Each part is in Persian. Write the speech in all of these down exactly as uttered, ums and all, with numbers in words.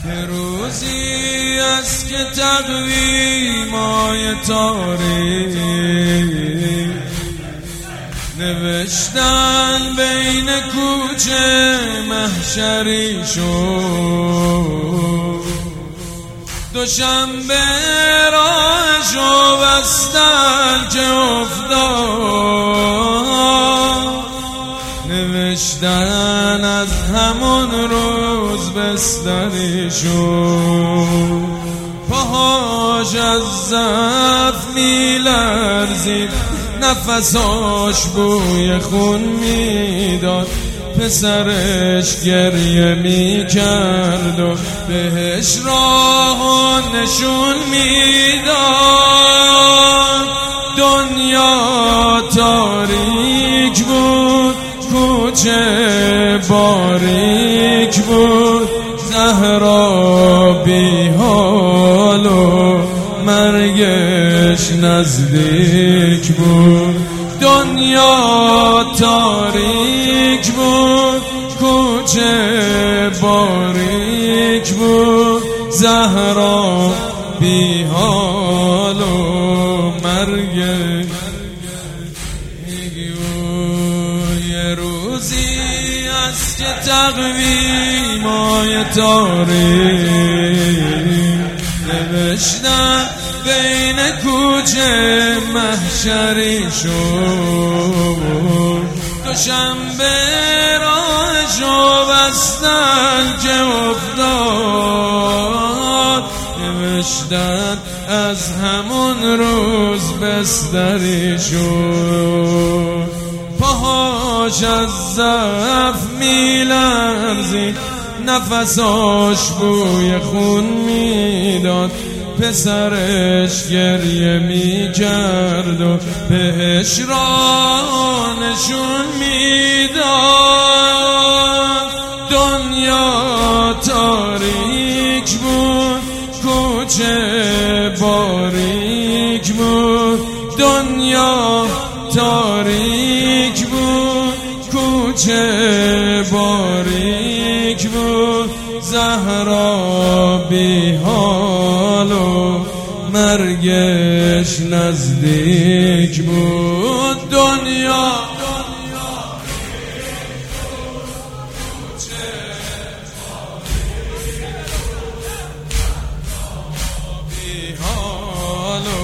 یه روزی است که تقویمای تاریخ نوشتن بین کوچه محشری شد، دوشنبه راهشو بستن که افتاد، نوشتن از همون روز بستری شد، پاهاش از ضعف میلرزید، نفساش بوی خون میداد، پسرش گریه میکرد و بهش راه نشون میداد. دنیا تاریک بود، کوچه باریک بود، زهرا بی حال و مرگش نزدیک بود. دنیا تاریک بود، کوچه باریک بود، زهرا بی حال و مرگش. یه روزی است که تقویمای تاریخ نوشتن بین کوچه محشری شد، دوشنبه راهشو بستن که افتاد، نوشتن از همون روز بستری شد، پاهاش از ضعف میلرزید، نفساش بوی خون میداد، پسرش گریه میکرد و بهش راه نشون میداد. دنیا تاریک بود، کوچه باریک بود، دنیا تاریک بود، کوچه باریک بود، زهرا بی حال و مرگش نزدیک بود. دنیا بی حال و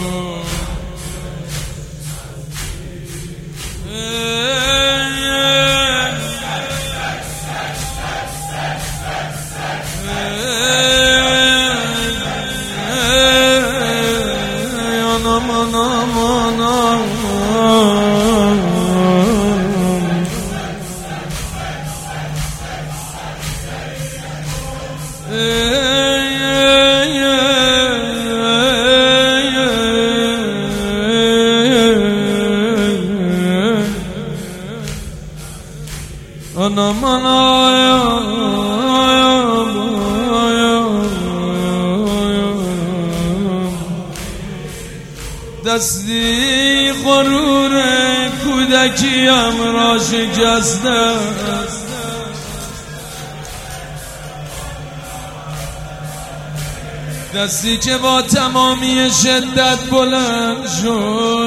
انا منایا دستی غرور کودکیم را شکسته، دستی که با تمامی شدت بلند شد،